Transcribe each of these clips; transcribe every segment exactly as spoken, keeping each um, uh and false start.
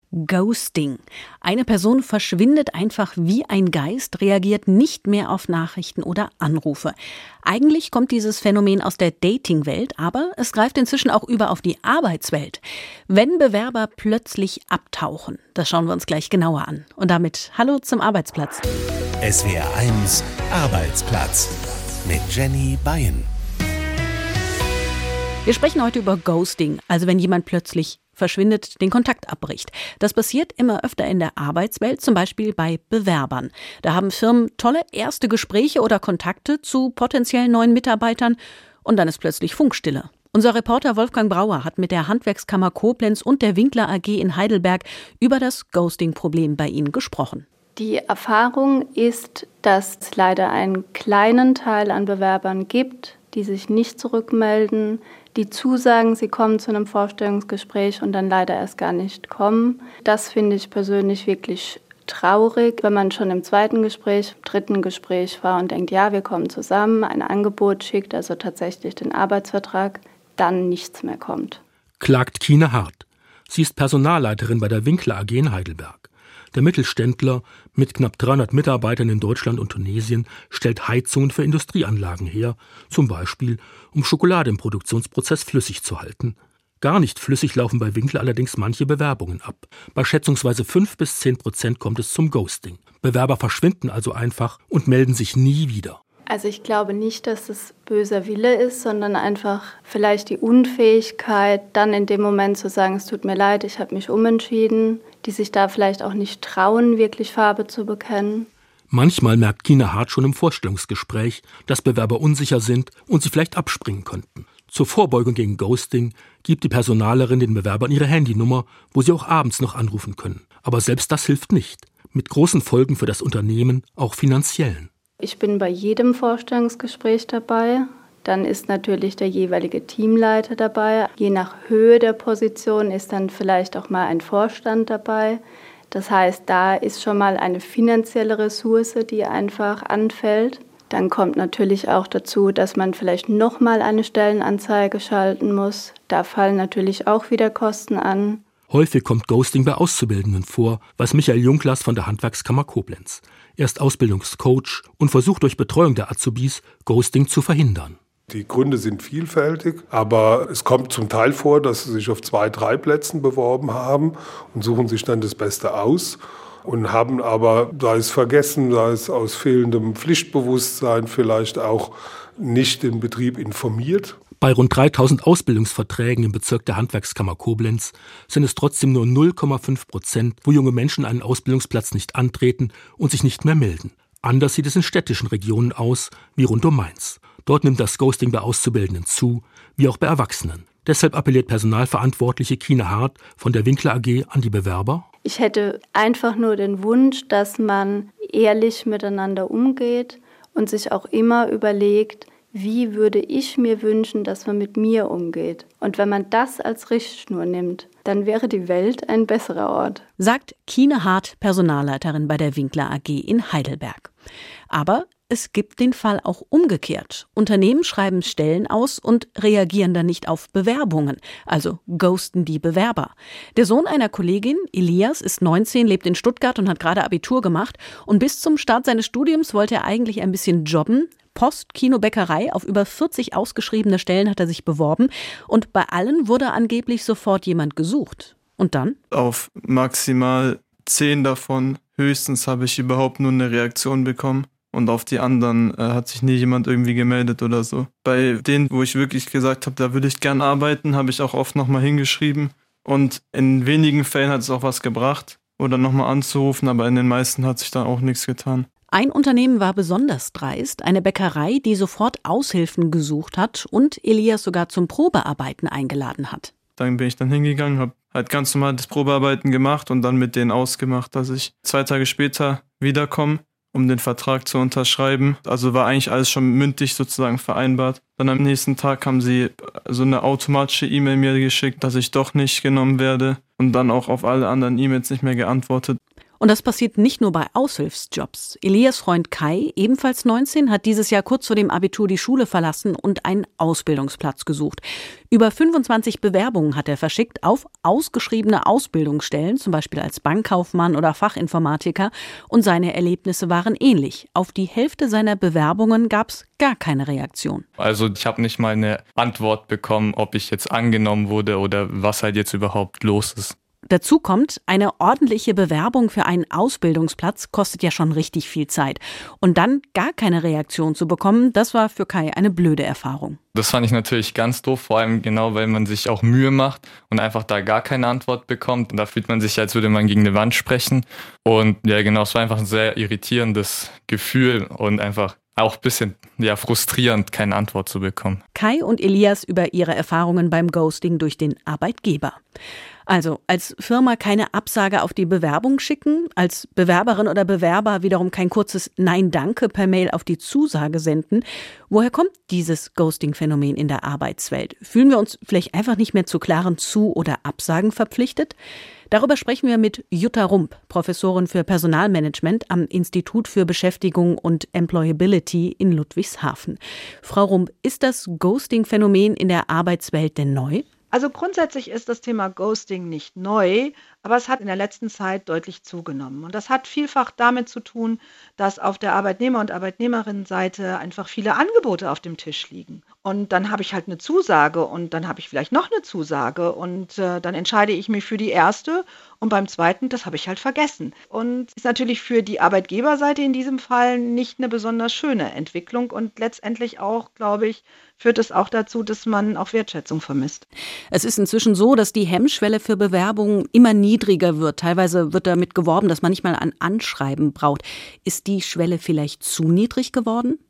Ghosting. Eine Person verschwindet einfach wie ein Geist, reagiert nicht mehr auf Nachrichten oder Anrufe. Eigentlich kommt dieses Phänomen aus der Dating-Welt, aber es greift inzwischen auch über auf die Arbeitswelt. Wenn Bewerber plötzlich abtauchen, das schauen wir uns gleich genauer an. Und damit hallo zum Arbeitsplatz. S W R eins Arbeitsplatz mit Jenny Beyen. Wir sprechen heute über Ghosting, also wenn jemand plötzlich verschwindet, den Kontakt abbricht. Das passiert immer öfter in der Arbeitswelt, zum Beispiel bei Bewerbern. Da haben Firmen tolle erste Gespräche oder Kontakte zu potenziellen neuen Mitarbeitern und dann ist plötzlich Funkstille. Unser Reporter Wolfgang Brauer hat mit der Handwerkskammer Koblenz und der Winkler A G in Heidelberg über das Ghosting-Problem bei ihnen gesprochen. Die Erfahrung ist, dass es leider einen kleinen Teil an Bewerbern gibt, die sich nicht zurückmelden, die zusagen, sie kommen zu einem Vorstellungsgespräch und dann leider erst gar nicht kommen. Das finde ich persönlich wirklich traurig, wenn man schon im zweiten Gespräch, im dritten Gespräch war und denkt, ja, wir kommen zusammen, ein Angebot schickt, also tatsächlich den Arbeitsvertrag, dann nichts mehr kommt. Klagt Kine Hart. Sie ist Personalleiterin bei der Winkler A G in Heidelberg. Der Mittelständler mit knapp dreihundert Mitarbeitern in Deutschland und Tunesien stellt Heizungen für Industrieanlagen her, zum Beispiel um Schokolade im Produktionsprozess flüssig zu halten. Gar nicht flüssig laufen bei Winkler allerdings manche Bewerbungen ab. Bei schätzungsweise fünf bis zehn Prozent kommt es zum Ghosting. Bewerber verschwinden also einfach und melden sich nie wieder. Also ich glaube nicht, dass es böser Wille ist, sondern einfach vielleicht die Unfähigkeit, dann in dem Moment zu sagen, es tut mir leid, ich habe mich umentschieden, die sich da vielleicht auch nicht trauen, wirklich Farbe zu bekennen. Manchmal merkt Kine Hart schon im Vorstellungsgespräch, dass Bewerber unsicher sind und sie vielleicht abspringen könnten. Zur Vorbeugung gegen Ghosting gibt die Personalerin den Bewerbern ihre Handynummer, wo sie auch abends noch anrufen können. Aber selbst das hilft nicht. Mit großen Folgen für das Unternehmen, auch finanziellen. Ich bin bei jedem Vorstellungsgespräch dabei. Dann ist natürlich der jeweilige Teamleiter dabei. Je nach Höhe der Position ist dann vielleicht auch mal ein Vorstand dabei. Das heißt, da ist schon mal eine finanzielle Ressource, die einfach anfällt. Dann kommt natürlich auch dazu, dass man vielleicht nochmal eine Stellenanzeige schalten muss. Da fallen natürlich auch wieder Kosten an. Häufig kommt Ghosting bei Auszubildenden vor, weiß Michael Junklas von der Handwerkskammer Koblenz. Er ist Ausbildungscoach und versucht durch Betreuung der Azubis, Ghosting zu verhindern. Die Gründe sind vielfältig, aber es kommt zum Teil vor, dass sie sich auf zwei, drei Plätzen beworben haben und suchen sich dann das Beste aus und haben aber, sei es vergessen, sei es aus fehlendem Pflichtbewusstsein, vielleicht auch nicht den Betrieb informiert. Bei rund dreitausend Ausbildungsverträgen im Bezirk der Handwerkskammer Koblenz sind es trotzdem nur null Komma fünf Prozent, wo junge Menschen einen Ausbildungsplatz nicht antreten und sich nicht mehr melden. Anders sieht es in städtischen Regionen aus, wie rund um Mainz. Dort nimmt das Ghosting bei Auszubildenden zu, wie auch bei Erwachsenen. Deshalb appelliert Personalverantwortliche Kine Hart von der Winkler A G an die Bewerber. Ich hätte einfach nur den Wunsch, dass man ehrlich miteinander umgeht und sich auch immer überlegt, wie würde ich mir wünschen, dass man mit mir umgeht? Und wenn man das als Richtschnur nimmt, dann wäre die Welt ein besserer Ort. Sagt Kine Hart, Personalleiterin bei der Winkler A G in Heidelberg. Aber es gibt den Fall auch umgekehrt. Unternehmen schreiben Stellen aus und reagieren dann nicht auf Bewerbungen, also ghosten die Bewerber. Der Sohn einer Kollegin, Elias, ist neunzehn, lebt in Stuttgart und hat gerade Abitur gemacht. Und bis zum Start seines Studiums wollte er eigentlich ein bisschen jobben. Post, Kino, Bäckerei, auf über vierzig ausgeschriebene Stellen hat er sich beworben. Und bei allen wurde angeblich sofort jemand gesucht. Und dann? Auf maximal zehn davon höchstens habe ich überhaupt nur eine Reaktion bekommen. Und auf die anderen äh, hat sich nie jemand irgendwie gemeldet oder so. Bei denen, wo ich wirklich gesagt habe, da würde ich gern arbeiten, habe ich auch oft nochmal hingeschrieben. Und in wenigen Fällen hat es auch was gebracht, oder nochmal anzurufen, aber in den meisten hat sich dann auch nichts getan. Ein Unternehmen war besonders dreist, eine Bäckerei, die sofort Aushilfen gesucht hat und Elias sogar zum Probearbeiten eingeladen hat. Dann bin ich dann hingegangen, habe halt ganz normal das Probearbeiten gemacht und dann mit denen ausgemacht, dass ich zwei Tage später wiederkomme, um den Vertrag zu unterschreiben. Also war eigentlich alles schon mündlich sozusagen vereinbart. Dann am nächsten Tag haben sie so eine automatische E-Mail mir geschickt, dass ich doch nicht genommen werde und dann auch auf alle anderen E-Mails nicht mehr geantwortet. Und das passiert nicht nur bei Aushilfsjobs. Elias Freund Kai, ebenfalls neunzehn, hat dieses Jahr kurz vor dem Abitur die Schule verlassen und einen Ausbildungsplatz gesucht. Über fünfundzwanzig Bewerbungen hat er verschickt auf ausgeschriebene Ausbildungsstellen, zum Beispiel als Bankkaufmann oder Fachinformatiker. Und seine Erlebnisse waren ähnlich. Auf die Hälfte seiner Bewerbungen gab es gar keine Reaktion. Also ich habe nicht mal eine Antwort bekommen, ob ich jetzt angenommen wurde oder was halt jetzt überhaupt los ist. Dazu kommt, eine ordentliche Bewerbung für einen Ausbildungsplatz kostet ja schon richtig viel Zeit. Und dann gar keine Reaktion zu bekommen, das war für Kai eine blöde Erfahrung. Das fand ich natürlich ganz doof, vor allem genau, weil man sich auch Mühe macht und einfach da gar keine Antwort bekommt. Und da fühlt man sich, als würde man gegen eine Wand sprechen. Und ja, genau, es war einfach ein sehr irritierendes Gefühl und einfach auch ein bisschen ja, frustrierend, keine Antwort zu bekommen. Kai und Elias über ihre Erfahrungen beim Ghosting durch den Arbeitgeber. Also als Firma keine Absage auf die Bewerbung schicken, als Bewerberin oder Bewerber wiederum kein kurzes Nein-Danke per Mail auf die Zusage senden. Woher kommt dieses Ghosting-Phänomen in der Arbeitswelt? Fühlen wir uns vielleicht einfach nicht mehr zu klaren Zu- oder Absagen verpflichtet? Darüber sprechen wir mit Jutta Rump, Professorin für Personalmanagement am Institut für Beschäftigung und Employability in Ludwigshafen. Frau Rump, ist das Ghosting-Phänomen in der Arbeitswelt denn neu? Also grundsätzlich ist das Thema Ghosting nicht neu, aber es hat in der letzten Zeit deutlich zugenommen. Und das hat vielfach damit zu tun, dass auf der Arbeitnehmer- und Arbeitnehmerinnenseite einfach viele Angebote auf dem Tisch liegen. Und dann habe ich halt eine Zusage und dann habe ich vielleicht noch eine Zusage und äh, dann entscheide ich mich für die erste und beim zweiten, das habe ich halt vergessen. Und ist natürlich für die Arbeitgeberseite in diesem Fall nicht eine besonders schöne Entwicklung und letztendlich auch, glaube ich, führt es auch dazu, dass man auch Wertschätzung vermisst. Es ist inzwischen so, dass die Hemmschwelle für Bewerbungen immer niedriger wird. Teilweise wird damit geworben, dass man nicht mal ein Anschreiben braucht. Ist die Schwelle vielleicht zu niedrig geworden?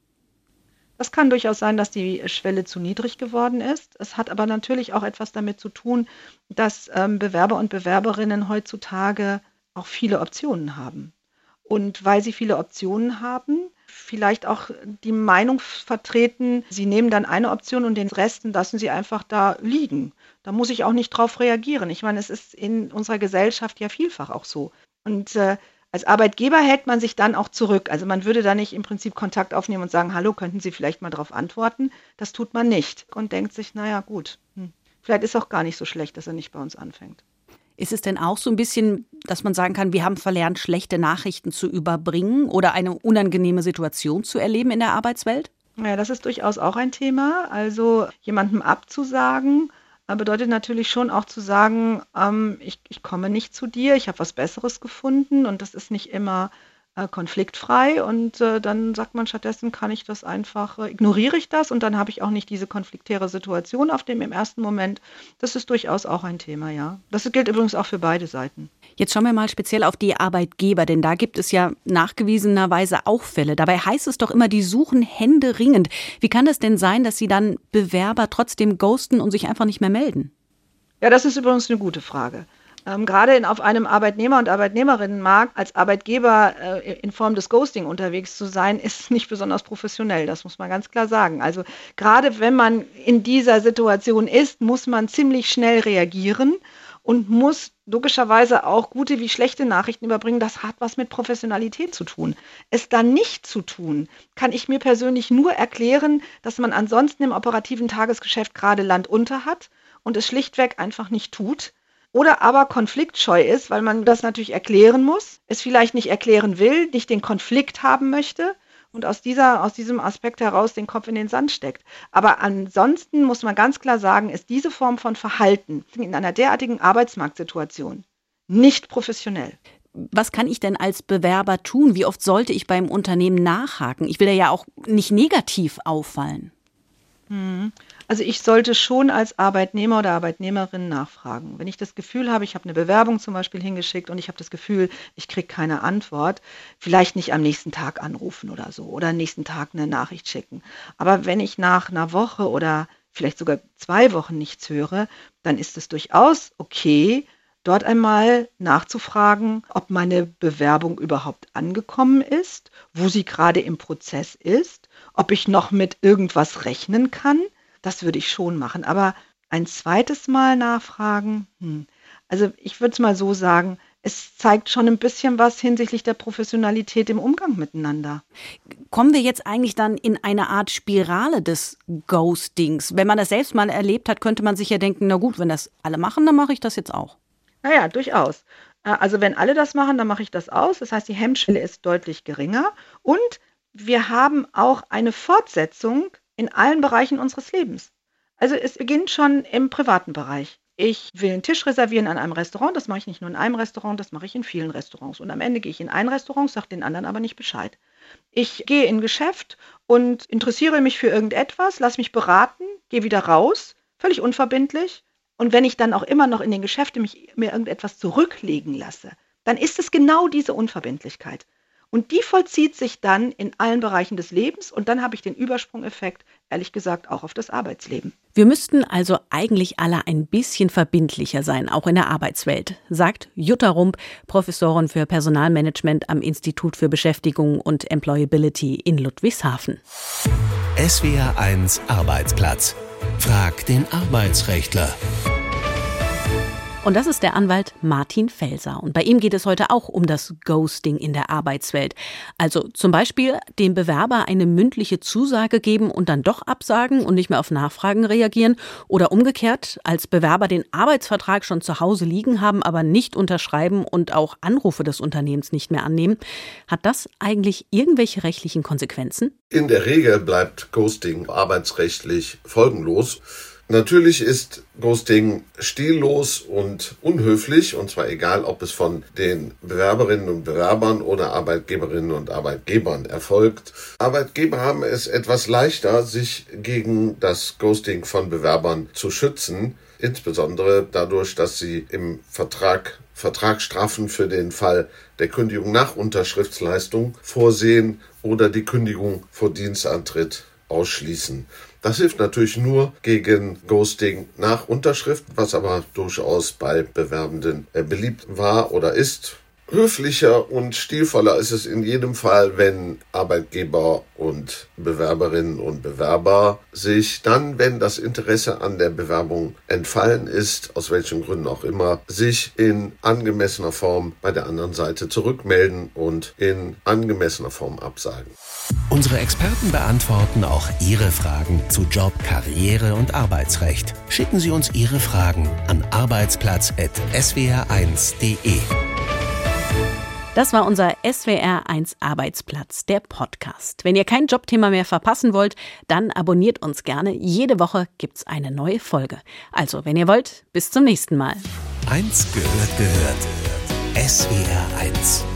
Das kann durchaus sein, dass die Schwelle zu niedrig geworden ist. Es hat aber natürlich auch etwas damit zu tun, dass ähm, Bewerber und Bewerberinnen heutzutage auch viele Optionen haben. Und weil sie viele Optionen haben, vielleicht auch die Meinung vertreten, sie nehmen dann eine Option und den Rest lassen sie einfach da liegen. Da muss ich auch nicht drauf reagieren. Ich meine, es ist in unserer Gesellschaft ja vielfach auch so. Und äh, als Arbeitgeber hält man sich dann auch zurück. Also man würde da nicht im Prinzip Kontakt aufnehmen und sagen, hallo, könnten Sie vielleicht mal darauf antworten? Das tut man nicht und denkt sich, naja gut, hm, vielleicht ist auch gar nicht so schlecht, dass er nicht bei uns anfängt. Ist es denn auch so ein bisschen, dass man sagen kann, wir haben verlernt, schlechte Nachrichten zu überbringen oder eine unangenehme Situation zu erleben in der Arbeitswelt? Ja, das ist durchaus auch ein Thema. Also jemandem abzusagen, bedeutet natürlich schon auch zu sagen, ähm, ich, ich komme nicht zu dir, ich habe was Besseres gefunden und das ist nicht immer äh, konfliktfrei und äh, dann sagt man stattdessen, kann ich das einfach, äh, ignoriere ich das und dann habe ich auch nicht diese konfliktäre Situation auf dem im ersten Moment. Das ist durchaus auch ein Thema, ja. Das gilt übrigens auch für beide Seiten. Jetzt schauen wir mal speziell auf die Arbeitgeber, denn da gibt es ja nachgewiesenerweise auch Fälle. Dabei heißt es doch immer, die suchen händeringend. Wie kann das denn sein, dass sie dann Bewerber trotzdem ghosten und sich einfach nicht mehr melden? Ja, das ist übrigens eine gute Frage. Ähm, gerade in, auf einem Arbeitnehmer- und Arbeitnehmerinnenmarkt als Arbeitgeber äh, in Form des Ghosting unterwegs zu sein, ist nicht besonders professionell. Das muss man ganz klar sagen. Also gerade wenn man in dieser Situation ist, muss man ziemlich schnell reagieren und muss logischerweise auch gute wie schlechte Nachrichten überbringen. Das hat was mit Professionalität zu tun. Es dann nicht zu tun, kann ich mir persönlich nur erklären, dass man ansonsten im operativen Tagesgeschäft gerade Land unter hat und es schlichtweg einfach nicht tut. Oder aber konfliktscheu ist, weil man das natürlich erklären muss, es vielleicht nicht erklären will, nicht den Konflikt haben möchte und aus, dieser, aus diesem Aspekt heraus den Kopf in den Sand steckt. Aber ansonsten muss man ganz klar sagen, ist diese Form von Verhalten in einer derartigen Arbeitsmarktsituation nicht professionell. Was kann ich denn als Bewerber tun? Wie oft sollte ich beim Unternehmen nachhaken? Ich will ja auch nicht negativ auffallen. Also ich sollte schon als Arbeitnehmer oder Arbeitnehmerin nachfragen. Wenn ich das Gefühl habe, ich habe eine Bewerbung zum Beispiel hingeschickt und ich habe das Gefühl, ich kriege keine Antwort, vielleicht nicht am nächsten Tag anrufen oder so oder am nächsten Tag eine Nachricht schicken. Aber wenn ich nach einer Woche oder vielleicht sogar zwei Wochen nichts höre, dann ist es durchaus okay, dort einmal nachzufragen, ob meine Bewerbung überhaupt angekommen ist, wo sie gerade im Prozess ist, ob ich noch mit irgendwas rechnen kann. Das würde ich schon machen. Aber ein zweites Mal nachfragen, hm. Also ich würde es mal so sagen, es zeigt schon ein bisschen was hinsichtlich der Professionalität im Umgang miteinander. Kommen wir jetzt eigentlich dann in eine Art Spirale des Ghostings? Wenn man das selbst mal erlebt hat, könnte man sich ja denken, na gut, wenn das alle machen, dann mache ich das jetzt auch. Naja, durchaus. Also wenn alle das machen, dann mache ich das aus. Das heißt, die Hemmschwelle ist deutlich geringer und wir haben auch eine Fortsetzung in allen Bereichen unseres Lebens. Also es beginnt schon im privaten Bereich. Ich will einen Tisch reservieren an einem Restaurant, das mache ich nicht nur in einem Restaurant, das mache ich in vielen Restaurants. Und am Ende gehe ich in ein Restaurant, sage den anderen aber nicht Bescheid. Ich gehe in ein Geschäft und interessiere mich für irgendetwas, lasse mich beraten, gehe wieder raus, völlig unverbindlich. Und wenn ich dann auch immer noch in den Geschäften mich, mir irgendetwas zurücklegen lasse, dann ist es genau diese Unverbindlichkeit. Und die vollzieht sich dann in allen Bereichen des Lebens und dann habe ich den Übersprungeffekt, ehrlich gesagt, auch auf das Arbeitsleben. Wir müssten also eigentlich alle ein bisschen verbindlicher sein, auch in der Arbeitswelt, sagt Jutta Rump, Professorin für Personalmanagement am Institut für Beschäftigung und Employability in Ludwigshafen. S W R eins Arbeitsplatz. Frag den Arbeitsrechtler. Und das ist der Anwalt Martin Felser. Und bei ihm geht es heute auch um das Ghosting in der Arbeitswelt. Also zum Beispiel dem Bewerber eine mündliche Zusage geben und dann doch absagen und nicht mehr auf Nachfragen reagieren. Oder umgekehrt, als Bewerber den Arbeitsvertrag schon zu Hause liegen haben, aber nicht unterschreiben und auch Anrufe des Unternehmens nicht mehr annehmen. Hat das eigentlich irgendwelche rechtlichen Konsequenzen? In der Regel bleibt Ghosting arbeitsrechtlich folgenlos. Natürlich ist Ghosting stillos und unhöflich, und zwar egal, ob es von den Bewerberinnen und Bewerbern oder Arbeitgeberinnen und Arbeitgebern erfolgt. Arbeitgeber haben es etwas leichter, sich gegen das Ghosting von Bewerbern zu schützen, insbesondere dadurch, dass sie im Vertrag Vertragsstrafen für den Fall der Kündigung nach Unterschriftsleistung vorsehen oder die Kündigung vor Dienstantritt ausschließen. Das hilft natürlich nur gegen Ghosting nach Unterschrift, was aber durchaus bei Bewerbenden beliebt war oder ist. Höflicher und stilvoller ist es in jedem Fall, wenn Arbeitgeber und Bewerberinnen und Bewerber sich dann, wenn das Interesse an der Bewerbung entfallen ist, aus welchen Gründen auch immer, sich in angemessener Form bei der anderen Seite zurückmelden und in angemessener Form absagen. Unsere Experten beantworten auch Ihre Fragen zu Job, Karriere und Arbeitsrecht. Schicken Sie uns Ihre Fragen an arbeitsplatz at s w r eins punkt d e. Das war unser S W R eins Arbeitsplatz, der Podcast. Wenn ihr kein Jobthema mehr verpassen wollt, dann abonniert uns gerne. Jede Woche gibt's eine neue Folge. Also, wenn ihr wollt, bis zum nächsten Mal. Eins gehört gehört. S W R eins.